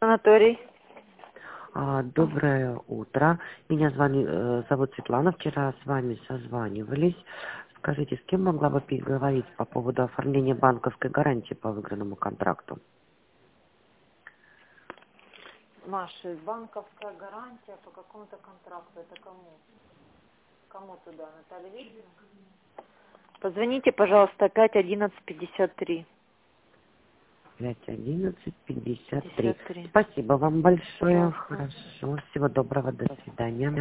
санаторий. Доброе утро. Меня зовут Светлана. Вчера с вами созванивались. Скажите, с кем могла бы переговорить по поводу оформления банковской гарантии по выигранному контракту? Маша, банковская гарантия по какому-то контракту. Это кому? Кому туда? Наталья Викторовна? Позвоните, пожалуйста, 5-11-53. 5-11-53. 53. Спасибо вам большое. Пожалуйста. Хорошо. Всего доброго. До свидания.